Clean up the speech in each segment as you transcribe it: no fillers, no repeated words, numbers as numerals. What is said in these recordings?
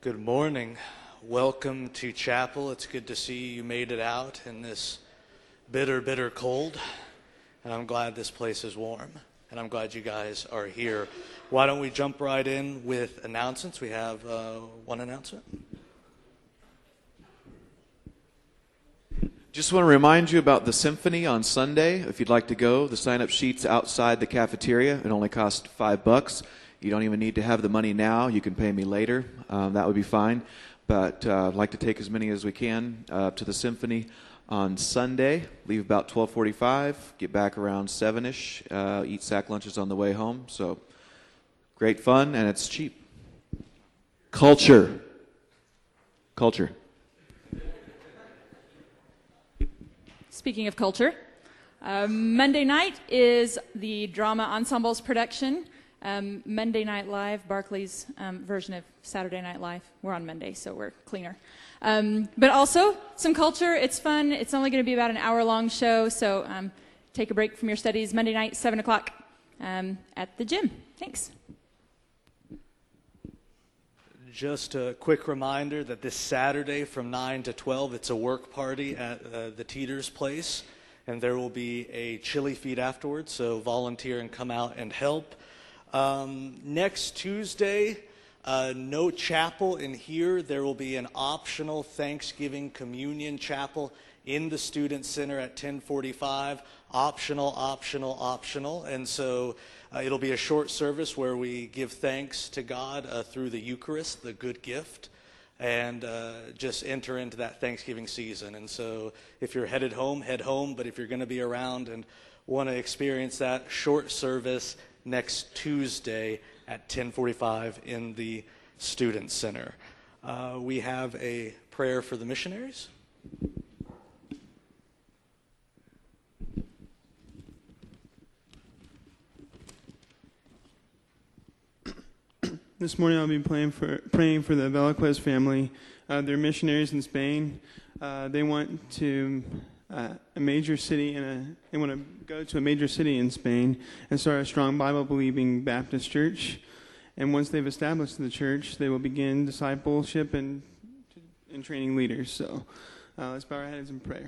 Good morning. Welcome to chapel. It's good to see you made it out in this bitter, bitter cold. And I'm glad this place is warm. And I'm glad you guys are here. Why don't we jump right in with announcements? We have one announcement. Just want to remind you about the symphony on Sunday. If you'd like to go, the sign-up sheet's outside the cafeteria. It only costs $5. You don't even need to have the money now. You can pay me later. That would be fine. But I'd like to take as many as we can to the symphony on Sunday. Leave about 12:45. Get back around 7-ish. Eat sack lunches on the way home. So great fun, and it's cheap. Culture. Speaking of culture, Monday night is the Drama Ensembles production. Monday Night Live, Barclay's version of Saturday Night Live. We're on Monday, so we're cleaner. But also, some culture. It's fun. It's only going to be about an hour-long show, so take a break from your studies. Monday night, 7 o'clock at the gym. Thanks. Just a quick reminder that this Saturday from 9 to 12, it's a work party at the Teeter's place, and there will be a chili feed afterwards, so volunteer and come out and help. Next Tuesday, no chapel in here. There will be an optional Thanksgiving communion chapel in the Student Center at 10:45. Optional. And so it'll be a short service where we give thanks to God through the Eucharist, the good gift, and just enter into that Thanksgiving season. And so if you're headed home, head home. But if you're going to be around and want to experience that short service, next Tuesday at 10:45 in the Student Center. We have a prayer for the missionaries. This morning I'll be praying for the Velazquez family. They're missionaries in Spain. They want to a major city they want to go to a major city in Spain and start a strong Bible-believing Baptist church. And once they've established the church, they will begin discipleship and training leaders. So let's bow our heads in prayer.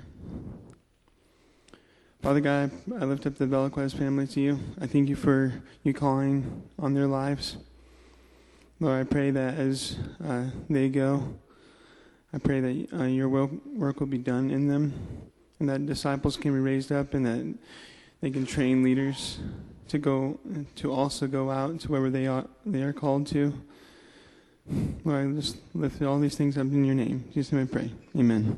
Father God, I lift up the Velazquez family to you. I thank you for you calling on their lives. Lord, I pray that as they go, I pray that your work will be done in them, and that disciples can be raised up, and that they can train leaders to also go out to wherever they are called to. Lord, I just lift all these things up in your name. In Jesus' name I pray. Amen.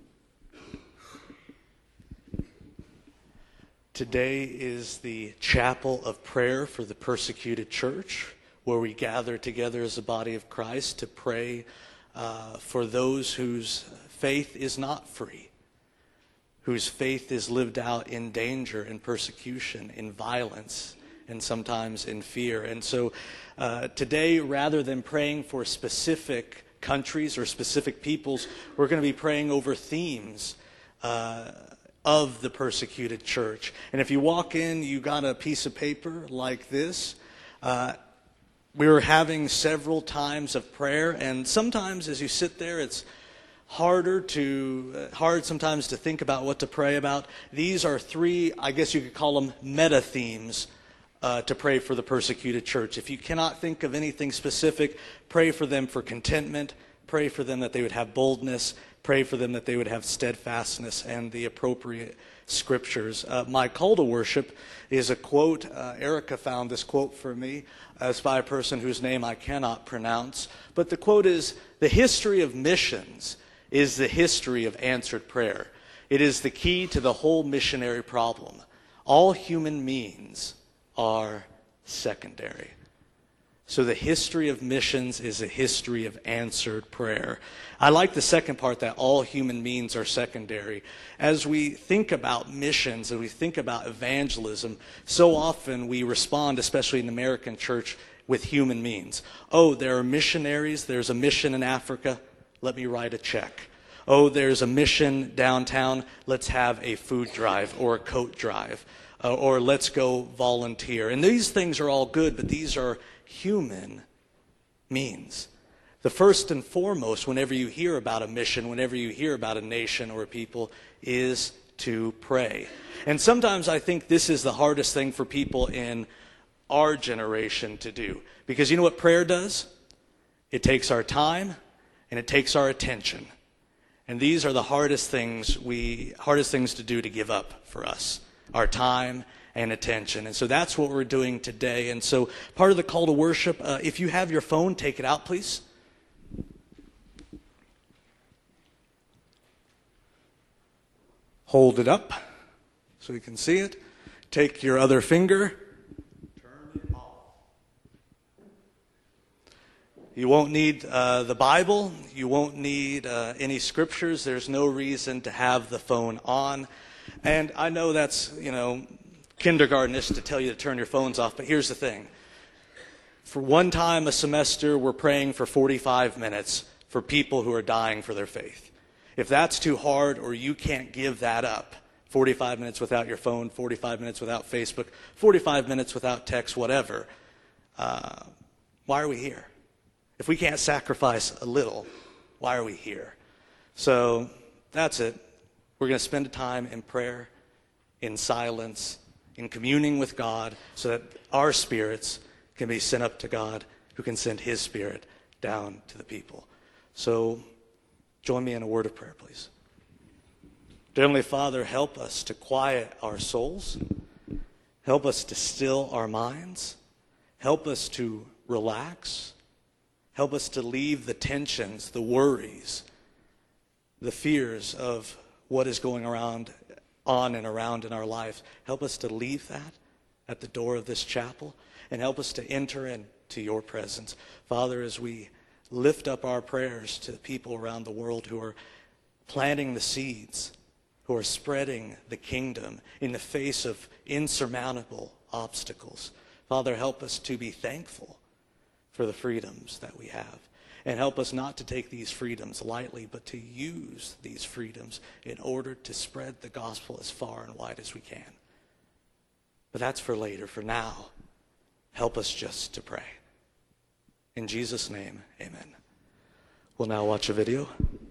Today is the chapel of prayer for the persecuted church, where we gather together as a body of Christ to pray for those whose faith is not free, whose faith is lived out in danger, in persecution, in violence, and sometimes in fear. And so today, rather than praying for specific countries or specific peoples, we're going to be praying over themes of the persecuted church. And if you walk in, you got a piece of paper like this. We were having several times of prayer, and sometimes as you sit there, it's hard sometimes to think about what to pray about. These are three, I guess you could call them meta themes to pray for the persecuted church. If you cannot think of anything specific, pray for them for contentment, pray for them that they would have boldness, pray for them that they would have steadfastness and the appropriate scriptures. My call to worship is a quote. Erica found this quote for me. It's by a person whose name I cannot pronounce. But the quote is, "The history of missions is the history of answered prayer. It is the key to the whole missionary problem. All human means are secondary." So the history of missions is a history of answered prayer. I like the second part, that all human means are secondary. As we think about missions and we think about evangelism, so often we respond, especially in the American church, with human means. Oh, there are missionaries. There's a mission in Africa. Let me write a check. Oh, there's a mission downtown. Let's have a food drive or a coat drive. Or let's go volunteer. And these things are all good, but these are human means. the first and foremost, whenever you hear about a mission, whenever you hear about a nation or a people, is to pray. And sometimes I think this is the hardest thing for people in our generation to do. Because you know what prayer does? It takes our time and it takes our attention. And these are the hardest things to do, to give up for us. Our time and attention. And so that's what we're doing today. And so part of the call to worship, if you have your phone, take it out, please. Hold it up so you can see it. Take your other finger. Turn it off. You won't need the Bible. You won't need any scriptures. There's no reason to have the phone on. And I know that's, kindergartenish to tell you to turn your phones off, but here's the thing. For one time a semester, we're praying for 45 minutes for people who are dying for their faith. If that's too hard or you can't give that up, 45 minutes without your phone, 45 minutes without Facebook, 45 minutes without text, whatever, why are we here? If we can't sacrifice a little, why are we here? So that's it. We're going to spend time in prayer, in silence, in communing with God, so that our spirits can be sent up to God, who can send his Spirit down to the people. So join me in a word of prayer, please. Dear Heavenly Father, help us to quiet our souls. Help us to still our minds. Help us to relax. Help us to leave the tensions, the worries, the fears of what is going on and around in our lives. Help us to leave that at the door of this chapel, and help us to enter into your presence. Father, as we lift up our prayers to the people around the world who are planting the seeds, who are spreading the kingdom in the face of insurmountable obstacles. Father, help us to be thankful for the freedoms that we have. And help us not to take these freedoms lightly, but to use these freedoms in order to spread the gospel as far and wide as we can. But that's for later. For now, help us just to pray. In Jesus' name, amen. We'll now watch a video.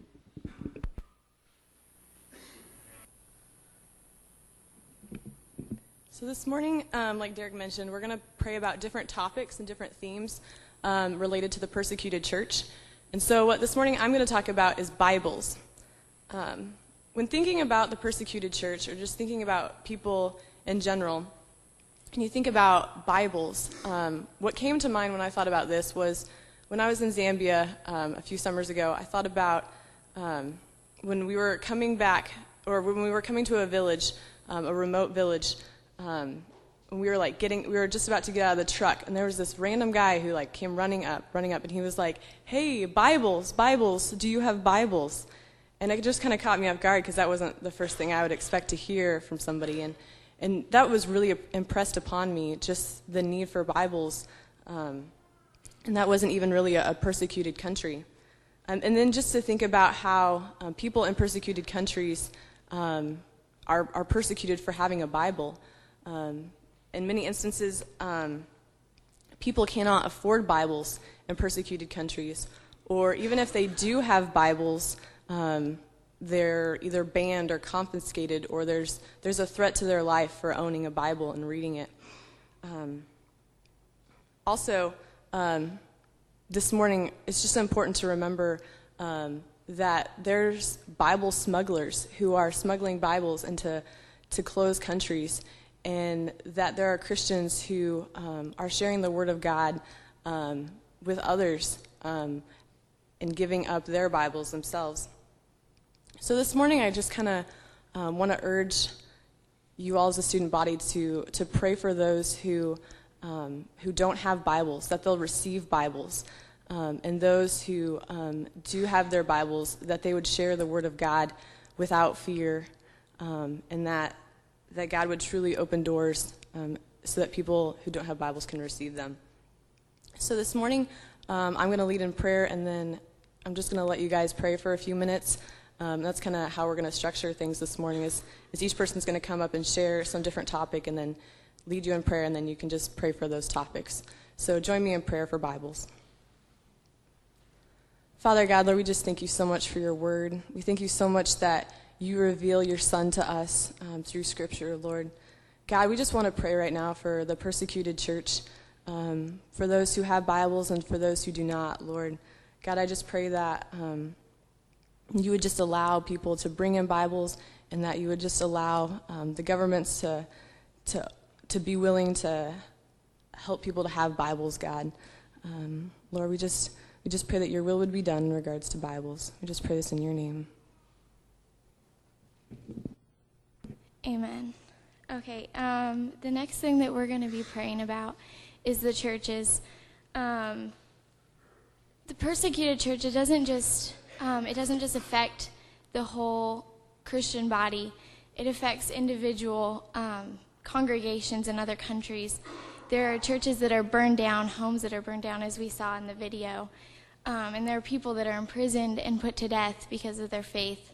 So this morning, like Derek mentioned, we're going to pray about different topics and different themes related to the persecuted church. And so what this morning I'm going to talk about is Bibles. When thinking about the persecuted church, or just thinking about people in general, and you think about Bibles, what came to mind when I thought about this was when I was in Zambia a few summers ago. I thought about when we were coming back, or when we were coming to a village, a remote village. We were just about to get out of the truck, and there was this random guy who came running up, and he was like, "Hey, Bibles, do you have Bibles?" And it just kind of caught me off guard, because that wasn't the first thing I would expect to hear from somebody, and that was really impressed upon me, just the need for Bibles, and that wasn't even really a persecuted country. And then just to think about how people in persecuted countries are persecuted for having a Bible. In many instances, people cannot afford Bibles in persecuted countries, or even if they do have Bibles, they're either banned or confiscated, or there's a threat to their life for owning a Bible and reading it. Also, this morning, it's just important to remember that there's Bible smugglers who are smuggling Bibles into closed countries, and that there are Christians who are sharing the Word of God with others and giving up their Bibles themselves. So this morning I just kind of want to urge you all as a student body to pray for those who don't have Bibles, that they'll receive Bibles, and those who do have their Bibles, that they would share the Word of God without fear, and that God would truly open doors so that people who don't have Bibles can receive them. So this morning, I'm going to lead in prayer, and then I'm just going to let you guys pray for a few minutes. That's kind of how we're going to structure things this morning, is each person's going to come up and share some different topic and then lead you in prayer, and then you can just pray for those topics. So join me in prayer for Bibles. Father God, Lord, we just thank you so much for your word. We thank you so much that you reveal your Son to us through Scripture, Lord. God, we just want to pray right now for the persecuted church, for those who have Bibles and for those who do not, Lord. God, I just pray that you would just allow people to bring in Bibles and that you would just allow the governments to be willing to help people to have Bibles, God. Lord, we just pray that your will would be done in regards to Bibles. We just pray this in your name. Amen. Okay, the next thing that we're going to be praying about is the churches. The persecuted church, it doesn't just affect the whole Christian body. It affects individual congregations in other countries. There are churches that are burned down, homes that are burned down, as we saw in the video. And there are people that are imprisoned and put to death because of their faith.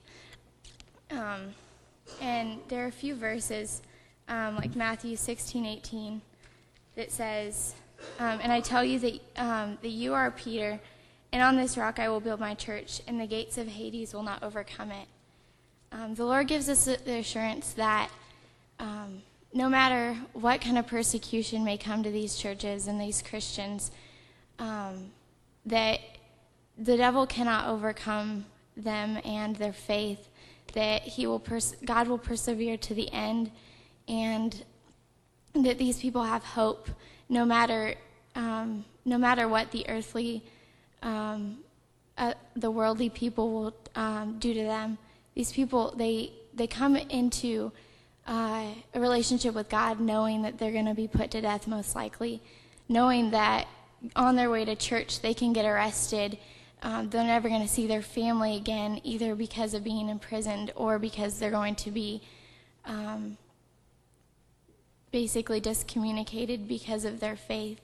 And there are a few verses, like Matthew 16:18, that says, and I tell you that you are Peter, and on this rock I will build my church, and the gates of Hades will not overcome it. The Lord gives us the assurance that no matter what kind of persecution may come to these churches and these Christians, that the devil cannot overcome them and their faith, that God will persevere to the end, and that these people have hope no matter what the earthly, the worldly people will do to them. These people, they come into a relationship with God knowing that they're going to be put to death most likely, knowing that on their way to church they can get arrested. They're never going to see their family again, either because of being imprisoned or because they're going to be basically discommunicated because of their faith.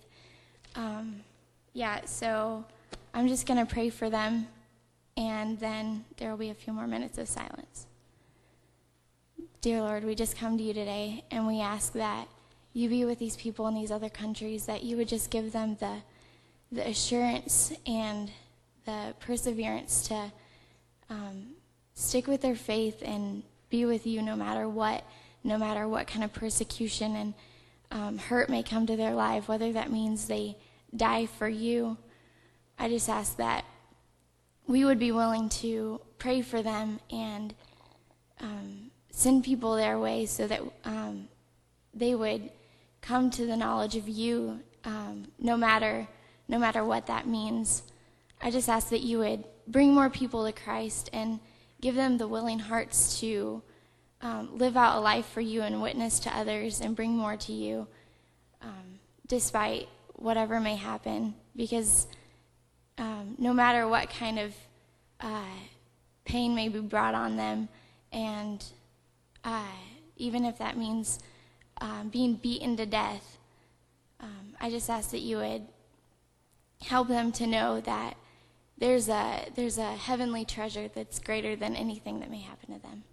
So I'm just going to pray for them, and then there will be a few more minutes of silence. Dear Lord, we just come to you today, and we ask that you be with these people in these other countries, that you would just give them the assurance and the perseverance to stick with their faith and be with you no matter what kind of persecution and hurt may come to their life, whether that means they die for you. I just ask that we would be willing to pray for them and send people their way so that they would come to the knowledge of you, no matter what that means. I just ask that you would bring more people to Christ and give them the willing hearts to live out a life for you and witness to others and bring more to you, despite whatever may happen. Because no matter what kind of pain may be brought on them, and even if that means being beaten to death, I just ask that you would help them to know that there's a heavenly treasure that's greater than anything that may happen to them.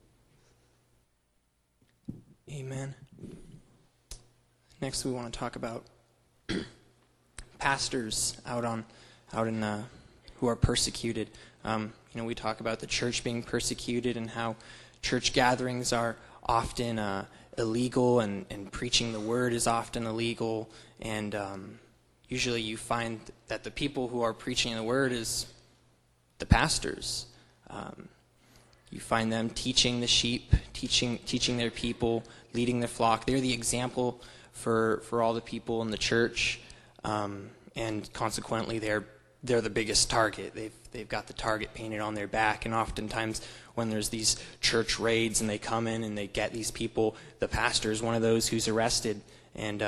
Amen. Next, we want to talk about pastors out in who are persecuted. We talk about the church being persecuted and how church gatherings are often illegal, and preaching the word is often illegal, and usually you find that the people who are preaching the word is the pastors. You find them teaching the sheep, teaching their people, leading the flock. They're the example for all the people in the church, and consequently they're the biggest target. They've got the target painted on their back, and oftentimes when there's these church raids and they come in and they get these people, the pastor is one of those who's arrested, and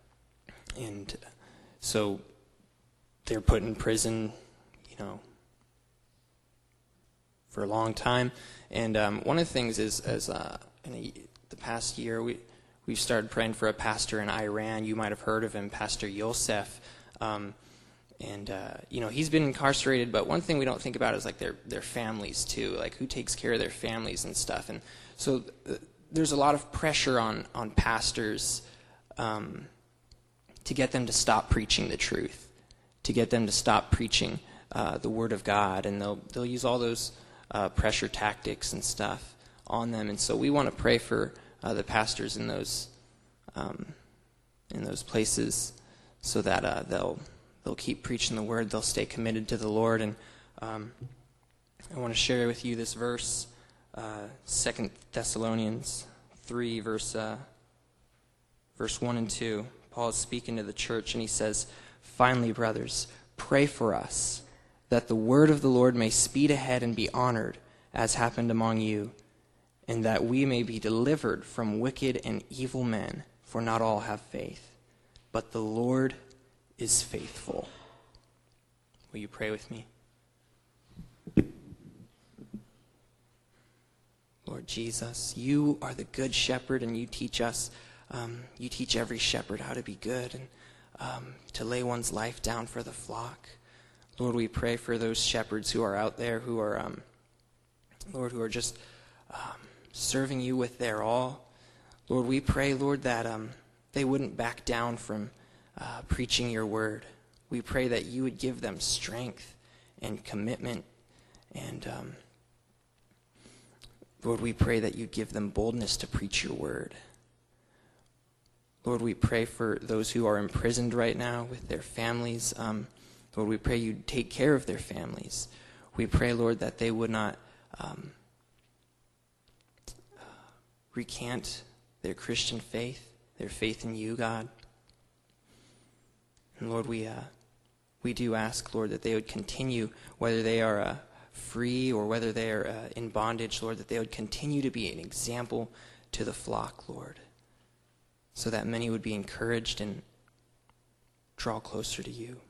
so they're put in prison, for a long time. And one of the things is, in the past year, we've started praying for a pastor in Iran. You might have heard of him, Pastor Yosef. He's been incarcerated, but one thing we don't think about is like their families too, like who takes care of their families and stuff. And so there's a lot of pressure on pastors to get them to stop preaching the truth, to get them to stop preaching the Word of God, and they'll use all those pressure tactics and stuff on them. And so we want to pray for the pastors in those places, so that they'll keep preaching the Word. They'll stay committed to the Lord. And I want to share with you this verse, 2 Thessalonians 3, verse 1 and 2. Paul is speaking to the church, and he says, "Finally, brothers, pray for us, that the word of the Lord may speed ahead and be honored, as happened among you, and that we may be delivered from wicked and evil men, for not all have faith. But the Lord is faithful." Will you pray with me? Lord Jesus, you are the good shepherd, and you teach us, you teach every shepherd how to be good and to lay one's life down for the flock. Lord, we pray for those shepherds who are out there who are, Lord, who are just serving you with their all. Lord, we pray, Lord, that they wouldn't back down from preaching your word. We pray that you would give them strength and commitment, and Lord, we pray that you give them boldness to preach your word. Lord, we pray for those who are imprisoned right now with their families. Lord, we pray you take care of their families. We pray, Lord, that they would not recant their Christian faith, their faith in you, God. And Lord, we do ask, Lord, that they would continue, whether they are free or whether they are in bondage, Lord, that they would continue to be an example to the flock, Lord, so that many would be encouraged and draw closer to you.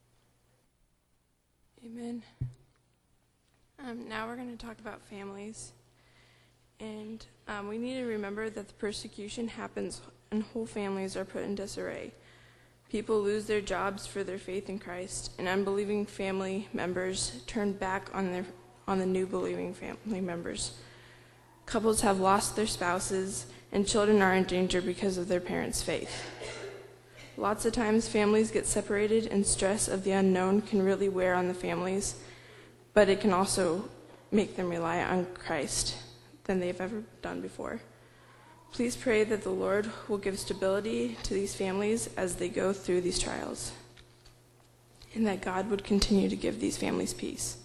Amen. Now we're going to talk about families. And we need to remember that the persecution happens and whole families are put in disarray. People lose their jobs for their faith in Christ, and unbelieving family members turn back on the new believing family members. Couples have lost their spouses, and children are in danger because of their parents' faith. Lots of times families get separated, and stress of the unknown can really wear on the families, but it can also make them rely on Christ than they've ever done before. Please pray that the Lord will give stability to these families as they go through these trials, and that God would continue to give these families peace.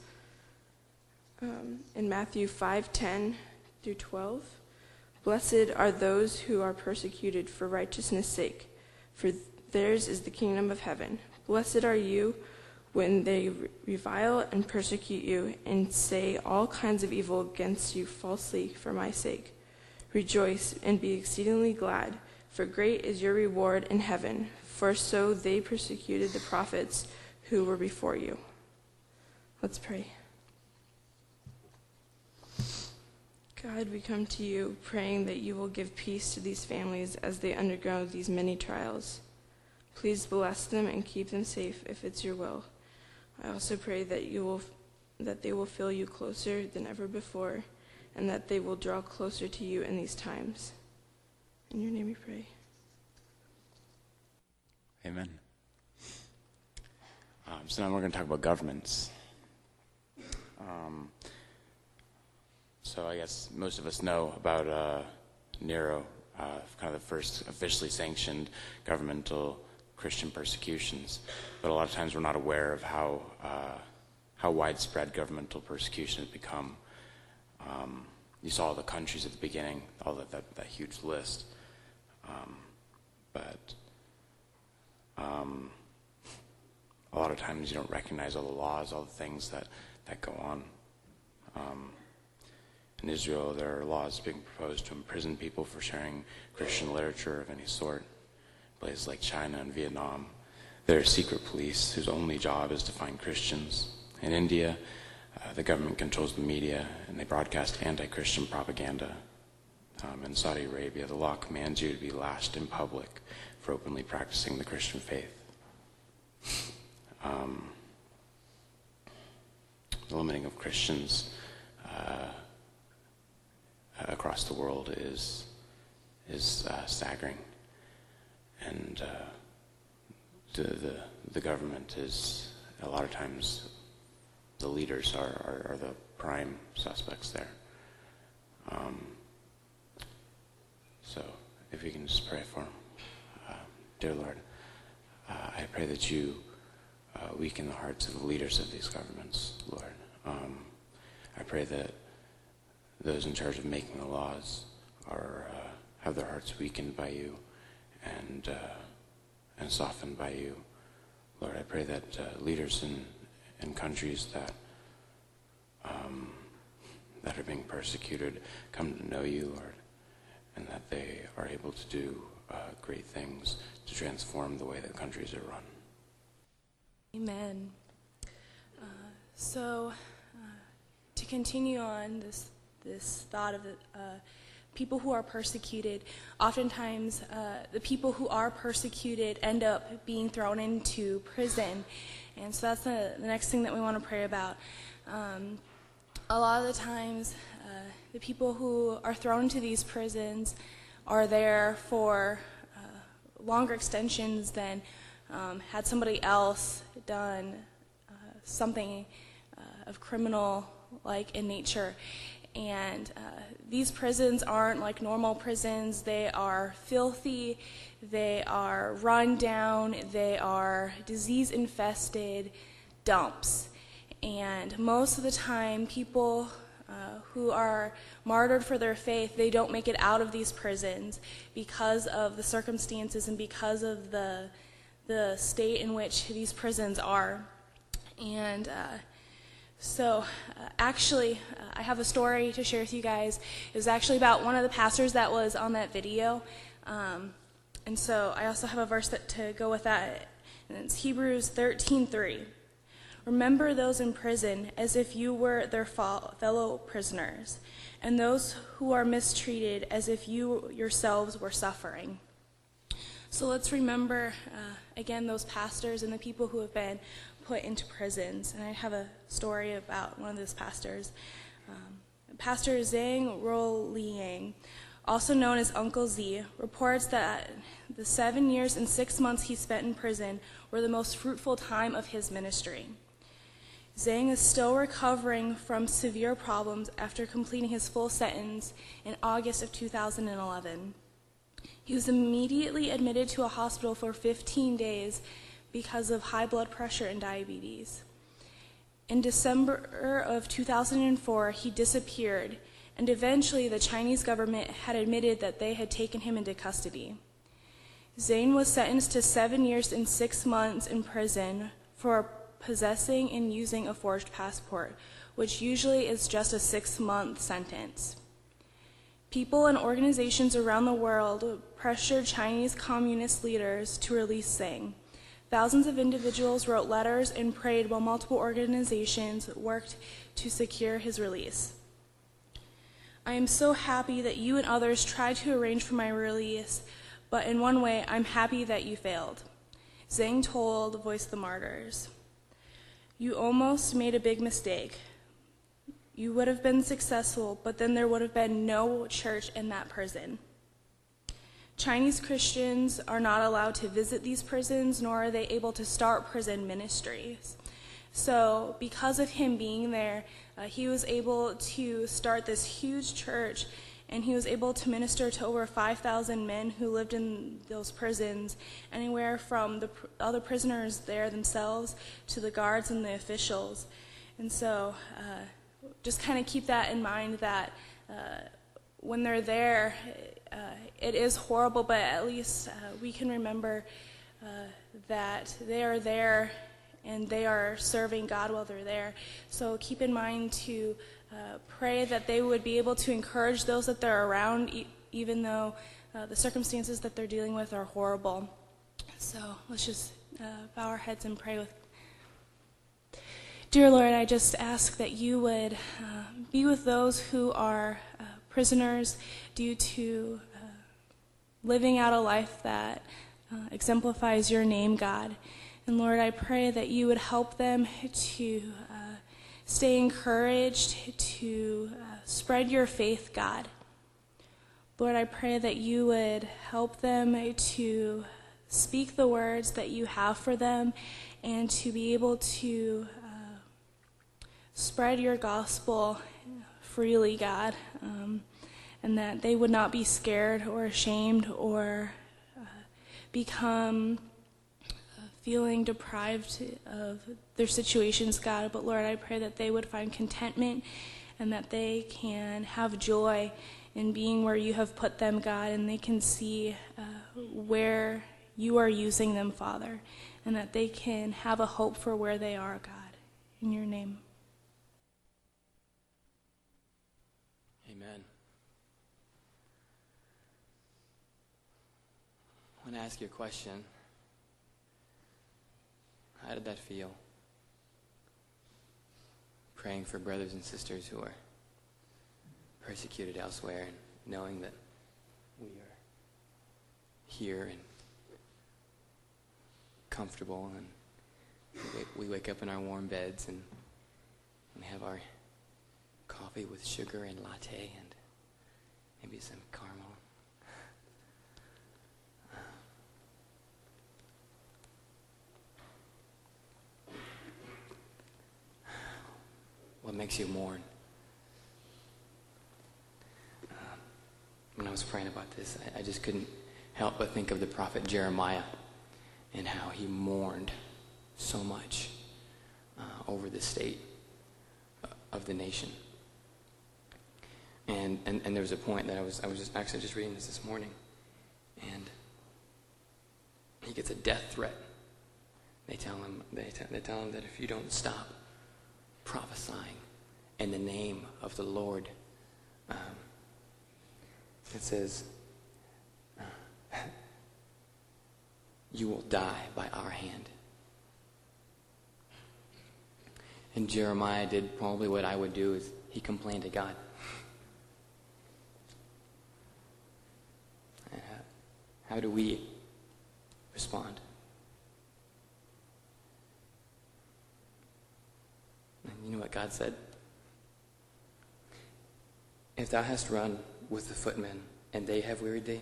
In Matthew 5:10 through 12, "Blessed are those who are persecuted for righteousness' sake, for theirs is the kingdom of heaven. Blessed are you when they revile and persecute you and say all kinds of evil against you falsely for my sake. Rejoice and be exceedingly glad, for great is your reward in heaven, for so they persecuted the prophets who were before you." Let's pray. God, we come to you praying that you will give peace to these families as they undergo these many trials. Please bless them and keep them safe if it's your will. I also pray that they will feel you closer than ever before, and that they will draw closer to you in these times. In your name we pray. Amen. So now we're going to talk about governments. So I guess most of us know about Nero, kind of the first officially sanctioned governmental Christian persecutions. But a lot of times we're not aware of how widespread governmental persecution has become. You saw the countries at the beginning, all that huge list. But a lot of times you don't recognize all the laws, all the things that go on. In Israel, there are laws being proposed to imprison people for sharing Christian literature of any sort. Places like China and Vietnam, there are secret police whose only job is to find Christians. In India, the government controls the media, and they broadcast anti-Christian propaganda. In Saudi Arabia, the law commands you to be lashed in public for openly practicing the Christian faith. The limiting of Christians across the world is staggering, and the government is a lot of times the leaders are the prime suspects there. So if you can just pray for them. Dear Lord, I pray that you weaken the hearts of the leaders of these governments, Lord. I pray that those in charge of making the laws have their hearts weakened by you and softened by you. Lord, I pray that leaders in countries that are being persecuted come to know you, Lord, and that they are able to do great things to transform the way that countries are run. Amen. To continue on this thought of people who are persecuted, oftentimes the people who are persecuted end up being thrown into prison. And so that's the next thing that we want to pray about. A lot of the times, the people who are thrown into these prisons are there for longer extensions than had somebody else done something of criminal-like in nature. And these prisons aren't like normal prisons. They are filthy, they are run down, they are disease-infested dumps. And most of the time, people who are martyred for their faith, they don't make it out of these prisons because of the circumstances and because of the state in which these prisons are. And actually, I have a story to share with you guys. It was actually about one of the pastors that was on that video. And so I also have a verse to go with that. And it's Hebrews 13:3. Remember those in prison as if you were their fellow prisoners, and those who are mistreated as if you yourselves were suffering. So let's remember, again, those pastors and the people who have been put into prisons. And I have a story about one of those pastors. Pastor Zhang Ruoliang, also known as Uncle Z, reports that the 7 years and 6 months he spent in prison were the most fruitful time of his ministry. Zhang is still recovering from severe problems after completing his full sentence in August of 2011. He was immediately admitted to a hospital for 15 days because of high blood pressure and diabetes. In December of 2004, he disappeared, and eventually the Chinese government had admitted that they had taken him into custody. Zhang was sentenced to 7 years and 6 months in prison for possessing and using a forged passport, which usually is just a 6-month sentence. People and organizations around the world pressured Chinese communist leaders to release Zhang. Thousands of individuals wrote letters and prayed while multiple organizations worked to secure his release. I am so happy that you and others tried to arrange for my release, but in one way, I'm happy that you failed. Zhang told Voice of the Martyrs, "You almost made a big mistake. You would have been successful, but then there would have been no church in that prison." Chinese Christians are not allowed to visit these prisons, nor are they able to start prison ministries. So because of him being there, he was able to start this huge church, and he was able to minister to over 5,000 men who lived in those prisons, anywhere from the other prisoners there themselves to the guards and the officials. And so just kind of keep that in mind, that when they're there, it is horrible, but at least we can remember that they are there and they are serving God while they're there. So keep in mind to pray that they would be able to encourage those that they're around, even though the circumstances that they're dealing with are horrible. So let's just bow our heads and pray with. Dear Lord, I just ask that you would be with those who are prisoners due to living out a life that exemplifies your name, God. And Lord, I pray that you would help them to stay encouraged, to spread your faith, God. Lord, I pray that you would help them to speak the words that you have for them, and to be able to spread your gospel freely, God, and that they would not be scared or ashamed or become feeling deprived of their situations, God. But Lord, I pray that they would find contentment and that they can have joy in being where you have put them, God, and they can see where you are using them, Father, and that they can have a hope for where they are, God. In your name. Amen. I want to ask you a question. How did that feel? Praying for brothers and sisters who are persecuted elsewhere and knowing that we are here and comfortable and we wake up in our warm beds and we have our coffee with sugar and latte and maybe some caramel. What makes you mourn? When I was praying about this, I just couldn't help but think of the prophet Jeremiah and how he mourned so much over the state of the nation. And there was a point that I was just reading this morning, and he gets a death threat. They tell him that if you don't stop prophesying in the name of the Lord, it says, you will die by our hand. And Jeremiah did probably what I would do, is he complained to God. And how do we respond? And you know what God said? If thou hast run with the footmen, and they have wearied thee,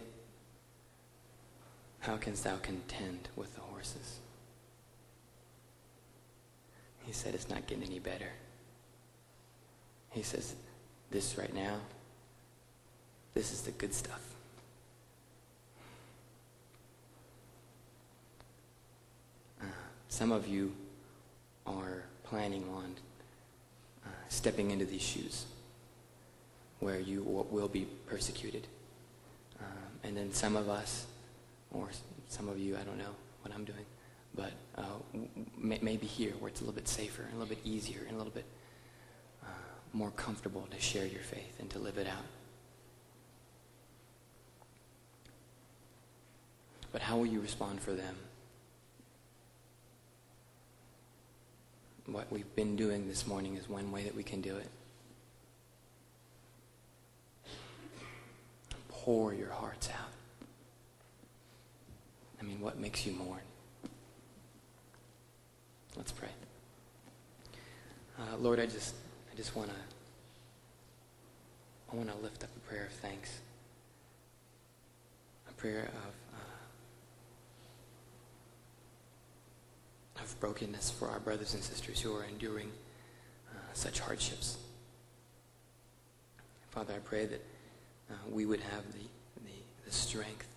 how canst thou contend with the horses? He said it's not getting any better. He says, this right now, this is the good stuff. Some of you are planning on stepping into these shoes where you will be persecuted. And then some of us, or some of you, I don't know what I'm doing, but maybe here where it's a little bit safer, and a little bit easier, and a little bit more comfortable to share your faith and to live it out. But how will you respond for them? What we've been doing this morning is one way that we can do it. Pour your hearts out. I mean, what makes you mourn? Let's pray. Lord, I just want to lift up a prayer of thanks, a prayer of brokenness for our brothers and sisters who are enduring such hardships. Father, I pray that we would have the strength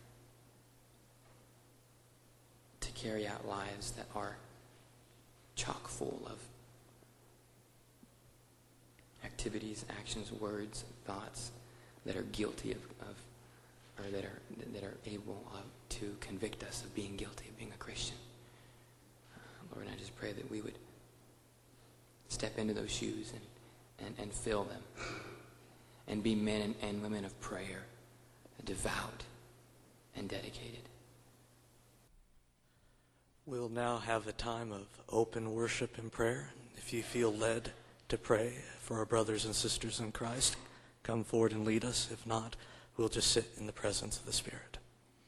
to carry out lives that are chock full of activities, actions, words, thoughts that are guilty of or that are able to convict us of being guilty of being a Christian. Lord, I just pray that we would step into those shoes and fill them and be men and women of prayer, devout and dedicated. We'll now have a time of open worship and prayer. If you feel led to pray for our brothers and sisters in Christ, come forward and lead us. If not, we'll just sit in the presence of the Spirit.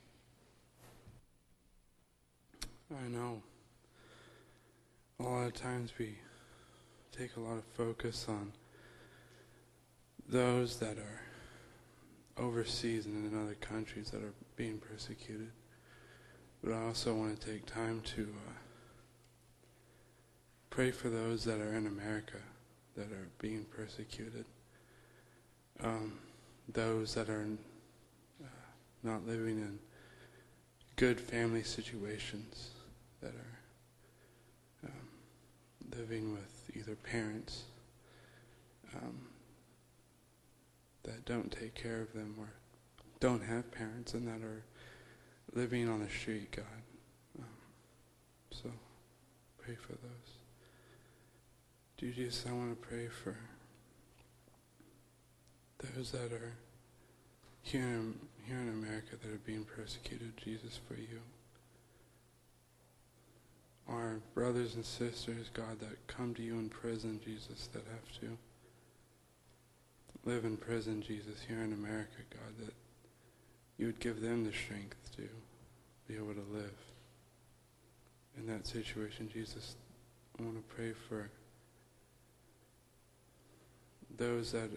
I know. A lot of times we take a lot of focus on those that are overseas and in other countries that are being persecuted. But I also want to take time to pray for those that are in America that are being persecuted. Those that are not living in good family situations, that are living with either parents that don't take care of them or don't have parents, and that are living on the street, God. So pray for those. Jesus, I want to pray for those that are here in America that are being persecuted, Jesus, for you. Our brothers and sisters, God, that come to you in prison, Jesus, that have to live in prison, Jesus, here in America, God, that you would give them the strength to be able to live in that situation, Jesus. I want to pray for those that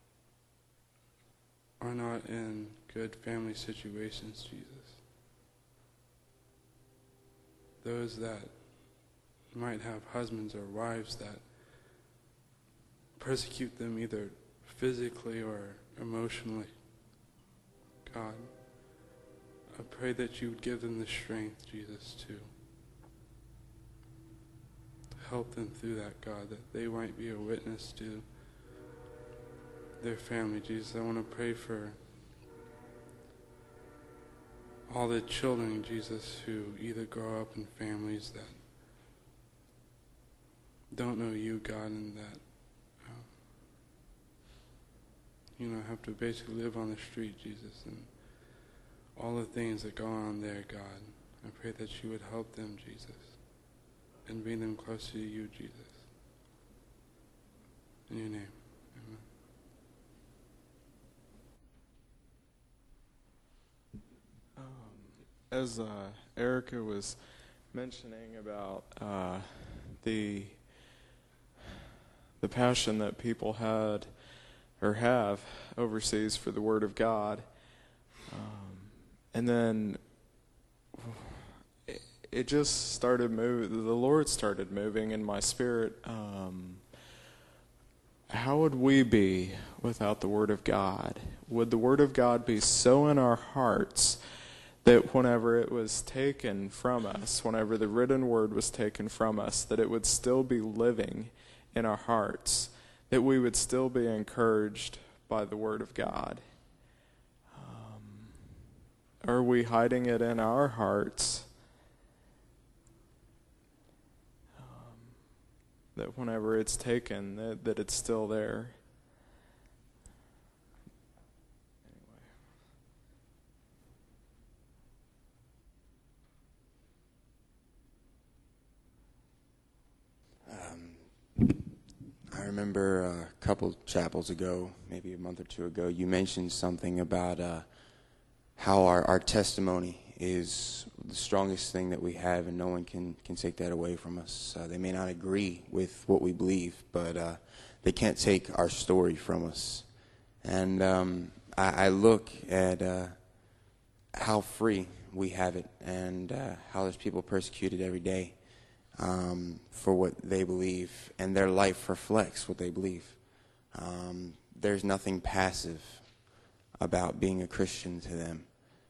are not in good family situations, Jesus. Those that might have husbands or wives that persecute them either physically or emotionally. God, I pray that you would give them the strength, Jesus, to help them through that, God, that they might be a witness to their family, Jesus. I want to pray for all the children, Jesus, who either grow up in families that don't know you, God, and that have to basically live on the street, Jesus, and all the things that go on there, God. I pray that you would help them, Jesus, and bring them closer to you, Jesus. In your name, amen. As Erica was mentioning about the passion that people had or have overseas for the Word of God, and then it just started moving. The Lord started moving in my spirit. How would we be without the Word of God? Would the Word of God be so in our hearts that whenever it was taken from us, whenever the written Word was taken from us, that it would still be living in our hearts, that we would still be encouraged by the Word of God? Are we hiding it in our hearts that whenever it's taken, that it's still there? I remember a couple chapels ago, maybe a month or two ago, you mentioned something about how our testimony is the strongest thing that we have, and no one can take that away from us. They may not agree with what we believe, but they can't take our story from us. And I look at how free we have it, and how there's people persecuted every day for what they believe, and their life reflects what they believe. There's nothing passive about being a Christian to them.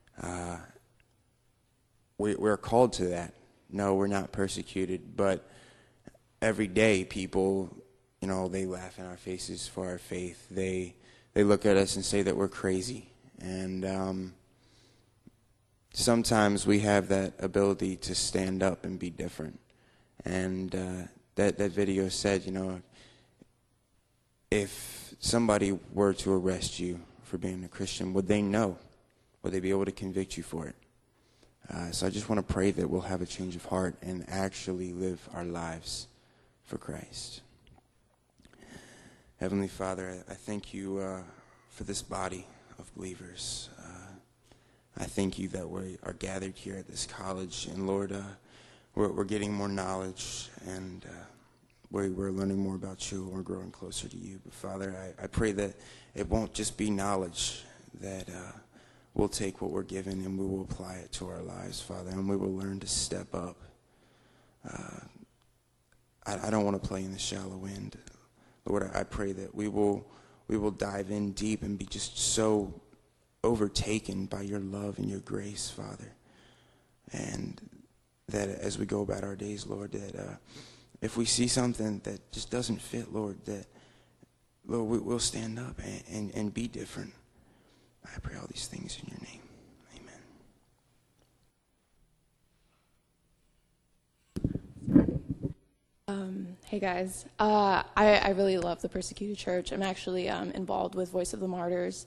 We're called to that. No, we're not persecuted, but every day people, they laugh in our faces for our faith. They look at us and say that we're crazy, and sometimes we have that ability to stand up and be different. And that video said, if somebody were to arrest you for being a Christian, would they know? Would they be able to convict you for it? So I just want to pray that we'll have a change of heart and actually live our lives for Christ. Heavenly Father, I thank you for this body of believers. I thank you that we are gathered here at this college, and Lord, we're getting more knowledge, and we're learning more about you, and we're growing closer to you. But Father, I pray that it won't just be knowledge, that we'll take what we're given and we will apply it to our lives, Father, and we will learn to step up. I don't want to play in the shallow end. Lord, I pray that we will dive in deep and be just so overtaken by your love and your grace, Father. And that as we go about our days, Lord, that if we see something that just doesn't fit, Lord, that, Lord, we'll stand up and be different. I pray all these things in your name. Hey guys, I really love the Persecuted Church. I'm actually involved with Voice of the Martyrs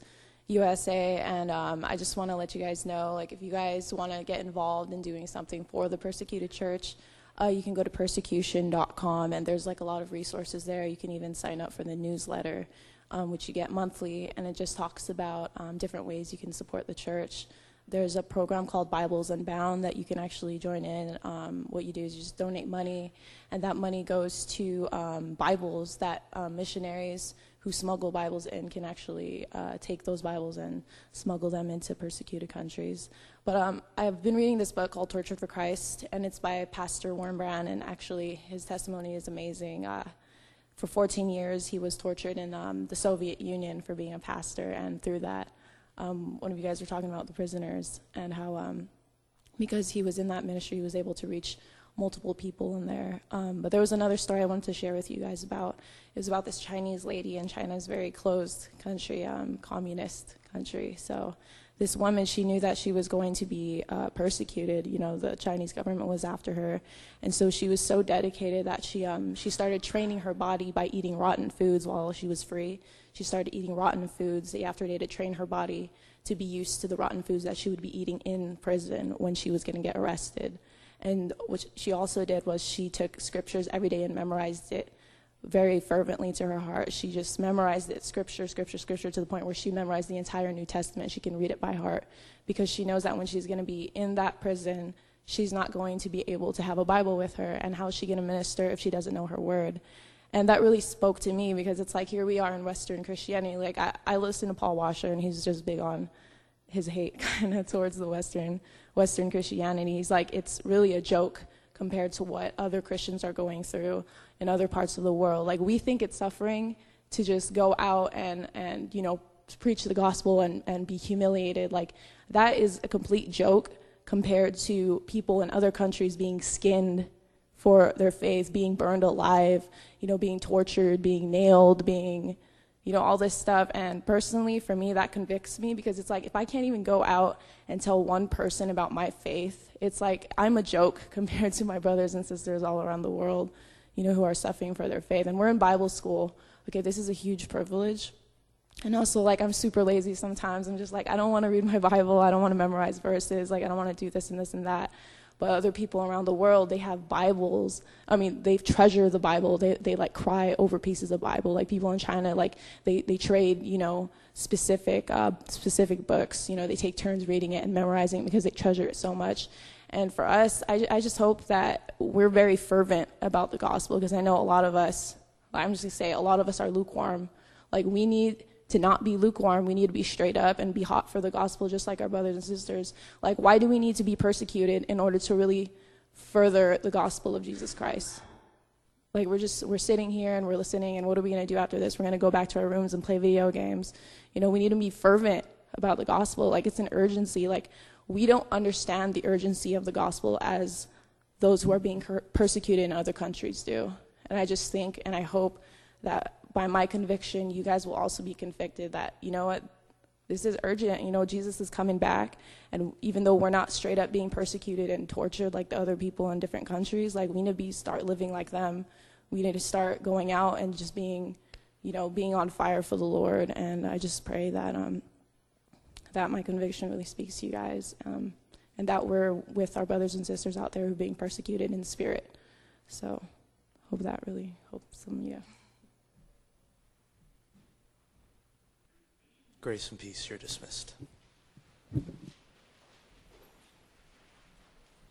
USA, and I just want to let you guys know, like, if you guys want to get involved in doing something for the Persecuted Church, you can go to persecution.com, and there's like a lot of resources there. You can even sign up for the newsletter, which you get monthly, and it just talks about different ways you can support the church. There's a program called Bibles Unbound that you can actually join in. What you do is you just donate money, and that money goes to Bibles that missionaries who smuggle Bibles in can actually take those Bibles and smuggle them into persecuted countries. But I've been reading this book called Tortured for Christ, and it's by Pastor Wurmbrand, and actually his testimony is amazing. For 14 years, he was tortured in the Soviet Union for being a pastor, and through that, one of you guys were talking about the prisoners and how because he was in that ministry, he was able to reach multiple people in there. But there was another story I wanted to share with you guys about. It was about this Chinese lady, and China's a very closed country, communist country. So this woman, she knew that she was going to be persecuted. You know, the Chinese government was after her. And so she was so dedicated that she started training her body by eating rotten foods while she was free. She started eating rotten foods day after day to train her body to be used to the rotten foods that she would be eating in prison when she was going to get arrested. And what she also did was she took scriptures every day and memorized it very fervently to her heart. She just memorized it, scripture, to the point where she memorized the entire New Testament. She can read it by heart because she knows that when she's going to be in that prison, she's not going to be able to have a Bible with her. And how is she going to minister if she doesn't know her word? And that really spoke to me because it's like, here we are in Western Christianity. Like, I listen to Paul Washer, and he's just big on his hate kind of towards the Western Christianity. He's like, it's really a joke compared to what other Christians are going through in other parts of the world. Like, we think it's suffering to just go out and you know, preach the gospel and be humiliated. Like, that is a complete joke compared to people in other countries being skinned for their faith, being burned alive, you know, being tortured, being nailed, being, you know, all this stuff. And personally, for me, that convicts me because it's like, if I can't even go out and tell one person about my faith, it's like I'm a joke compared to my brothers and sisters all around the world, you know, who are suffering for their faith. And we're in Bible school. Okay, this is a huge privilege. And also, like, I'm super lazy sometimes. I'm just like, I don't want to read my Bible. I don't want to memorize verses. Like, I don't want to do this and this and that. But other people around the world, they have Bibles. I mean, they treasure the Bible. They like cry over pieces of Bible. Like people in China, like they trade, you know, specific books. You know, they take turns reading it and memorizing it because they treasure it so much. And for us, I just hope that we're very fervent about the gospel because I know a lot of us, I'm just going to say, a lot of us are lukewarm. Like, we need to not be lukewarm. We need to be straight up and be hot for the gospel, just like our brothers and sisters. Like, why do we need to be persecuted in order to really further the gospel of Jesus Christ? Like, we're sitting here and we're listening, and what are we going to do after this? We're going to go back to our rooms and play video games. You know, we need to be fervent about the gospel. Like, it's an urgency. Like, we don't understand the urgency of the gospel as those who are being persecuted in other countries do. And I just think, and I hope that by my conviction, you guys will also be convicted that, you know what, this is urgent. You know, Jesus is coming back. And even though we're not straight up being persecuted and tortured like the other people in different countries, like, we need to start living like them. We need to start going out and just being, you know, being on fire for the Lord. And I just pray that that my conviction really speaks to you guys, and that we're with our brothers and sisters out there who are being persecuted in spirit. So hope that really helps some of you. Grace and peace. You're dismissed.